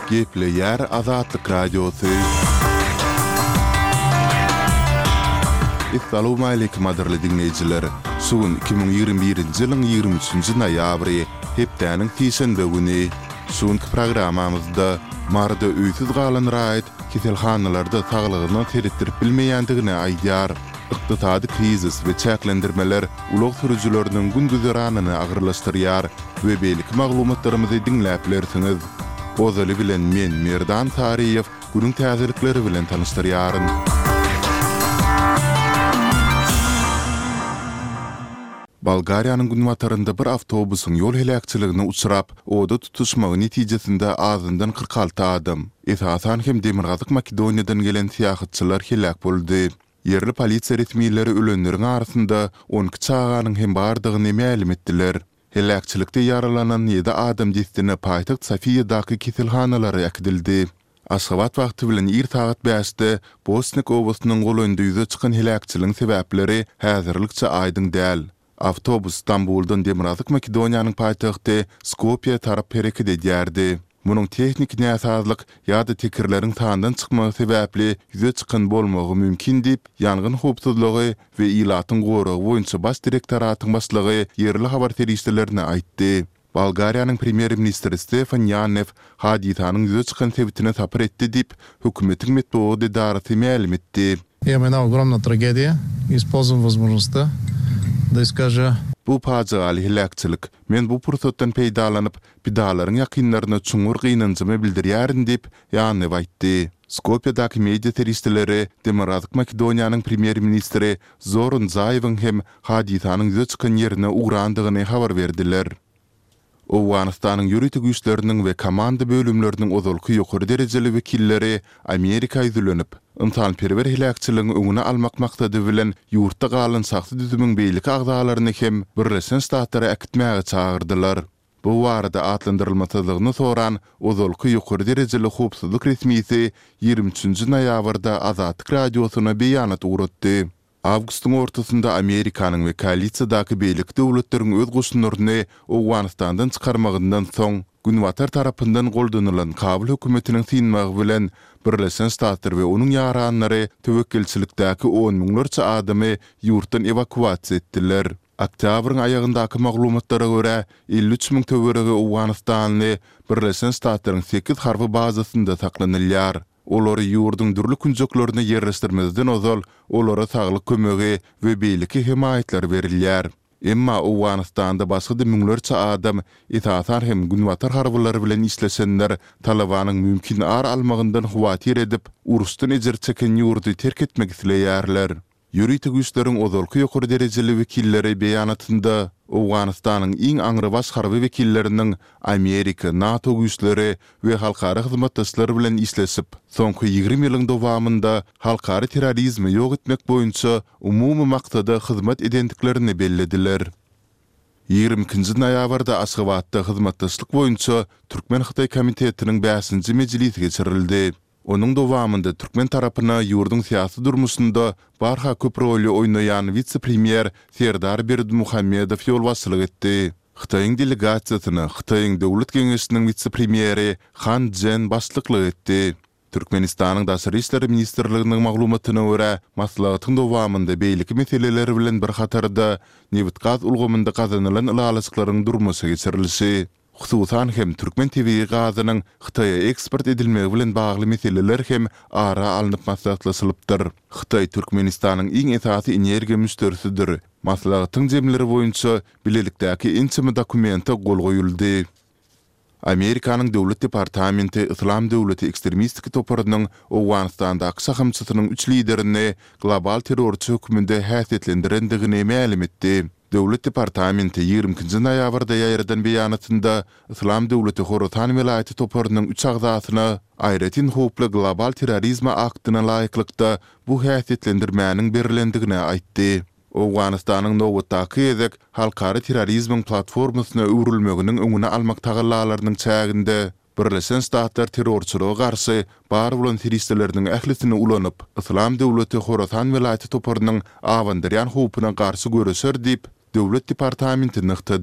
Gepli yer Azatlyk Radiosu. Assalamu alaykum adirli dinleyijiler. Sugun 2021-nji ýylyň 23-nji noýabry, hepdäniň tiýşenbe güni. Sugunky programamyzda marda öýsüz galan raýat kiselhanlarda saglygyny teretdirip bilmeýändigine aýdýar. Iqtisadi krizis we çäklendirmeler ulug sürüjüläriniň gündüzeranyny agyrlaşdyrýar we beýlik maglumatlarymyzy dinläp bilersiňiz. Ozaly bilen men Merdan Tariýew günüň täzelikleri bilen tanyşdyrýaryn. Bolgariýanyň günwatarynda bir awtobusyň ýol helakçylygyna uçrap, oda tutuşmagy netijesinde azyndan 46 adam, esasan hem Demirgazyk Makedoniýadan gelen syýahatçylar helak boldy. Yerli polisiýa resmiýetleri ölenleriň arasynda 12 çağanyň hem bardygyny ma'lum etdiler. Helakçylykda yaralanan 7 adam jesdini paýtaxt Sofiýadaky kiselhanalary ýakdyldy. Aşgabat wagty bilen 2 saat 5-de Bosnik obasynyň golundyýyza çykan helakçylygyň sebäpleri häzirlikçe aýdyň däl. Avtobus Stambuldan Demirgazyk Makedoniýanyň paýtagty Skopje tarap hereket edýärdi. Munyň tehnik näsazlyk ýa-da tekirleriň tandan çykmagy sebäpli ýüze çykan bolmagy mümkin diýip ýangyn howpsuzlygy we ilatyň goragy boýunça baş direktoratyň başlygy yerli habar terişlerine aýtdy. Bolgariýanyň premier ministri Stefan Yanev hadisanyň ýüze çykan sebäpine tapyr etdi diýip hökümetiň medeniýet idarasy ma'lum etdi. Имам една огромна трагедия. Използвам възможността да изкажа Bu pajaly helakçylyk. Men bu pursatdan peýdalanyp bidalaryň ýakynlaryna çuňur gynanjymy bildirýärin diýip ýany aýtdy. Skopjedaky media terişleri Demirgazyk Makedoniýanyň premier ministri Zoran Zaýewiň hem hadisanyň ýüze çykan ýerine ugrandygyny habar berdiler. Owganystanyň ýuridik güýçleriniň we komanda bölümleriniň ozalky ýokary derejeli wekilleri Amerika ýüzlenip, ymtanperwer helakçylygyň öňüne almak maksady bilen ýurtda galan saksy düzümiň beýlik agdalaryny hem Birleşen Ştatlara äkitmäge çağırdylar. Bu warada atlandyrylmasyzlygyny soran ozalky ýokary derejeli howpsuzlyk resmiýeti 23-nji noýabrda Azatlyk Radiosyna beýanat ugrutdy. Awgustyň ortasynda Amerikanyň we koalisiýadaky beýlik döwletleriň öz goşunlaryny Owganystandan çykarmagyndan soň Günwatar tarapyndan goldanylan Kabul hökümetiniň synmagy bilen Birleşen Ştatlar we onuň ýaranlary töwekkilçilikdäki 10 miňlerçe adamy ýurtdan evakuasiýa etdiler. Oktýabryň aýagyndaky maglumatlara görä 53 miň töweregi Owganystanly Birleşen Ştatlaryň 8 harby bazasynda saklanylýar. Olar ýurduň dürli künjeklerini ýerleşdirmezden ozal, olara saglyk kömegi we beýliki himayetler berilýär. Emma Owganystanda başga da miňlerçe adam esasan hem günwatar harbylary bilen işleşenler Talabanyň mümkin ar almagyndan huwatir edip, urusdan ejer çeken ýurdy terk etmek isleýärler. Ýuridik güýçleriň ozalky ýokary derejeli wekilleri beýanatynda Owganystanyň iň aňry baş harby wekilleriniň Amerika, NATO güýçleri we halkara hyzmatdaşlary bilen işleşip, soňky 20 ýylyň dowamında halkara terrorizmi ýok etmek boýunça umumy maksada hyzmat edendiklerini bellediler. 22-nji noýabrda Aşgabatda hyzmatdaşlyk boýunça Türkmen-Hytaý komitetiniň 5-nji mejlisi geçirildi. Onuň dowamında Türkmen tarapyna ýurduň syýasy durmuşynda barha köp rol oýnaýan vice-premier Serdar Berdimuhammedow ýolbaşçylyk etdi. Hytaýyň delegasiýasyny Hytaýyň döwlet geňeşiniň vice-premieri Han Jen başlyklyk etdi. Türkmenistanyň daşary işleri ministrliginiň maglumatyna görä, maslahatyň dowamında beýlik meseleleri bilen bir hatarda newit gaz ulgamynda kazanylan ýalyçyklaryň durmuşy geçirilýär. Hususan hem Türkmen TV gazynyň Hytaýa eksport edilmegi bilen bagly meseleler hem ara alınıp maslahatlaşylypdyr. Hytaý Türkmenistanyň iň esasy energiýa müşterisidir. Maslahatyň jemleri boýunça bilelikdäki inçimi dokumenta gol goýuldy. Amerikanyň döwlet departamenti İslam döwleti ekstremistiki toparynyň Owganystanda sahamçysynyň 3 liderini global terrorçy höküminde häsiýetlendirendigini ma'lum etdi. Döwlet departamenti 20-nji noýabrda ýaýradan beýanatynda İslam döwleti Horasan welaýaty toparynyň 3 agzasyna aýratyn howply global terrorizm aktyna laýyklykda bu häsiýetlendirmäniň berilendigine aýtdy. Owganystanyň nowatdaky ýezek halkara terrorizm platformasyna öwrülmeginiň öňüne almak tagallalarynyň çäginde Birleşen Ştatlar terrorçylyga garşy bar bolan teristleriniň ählisini ulanyp, İslam döwleti Horasan welaýaty toparynyň awandyrýan howpuna garşy görüşer diýip döwlet departamenti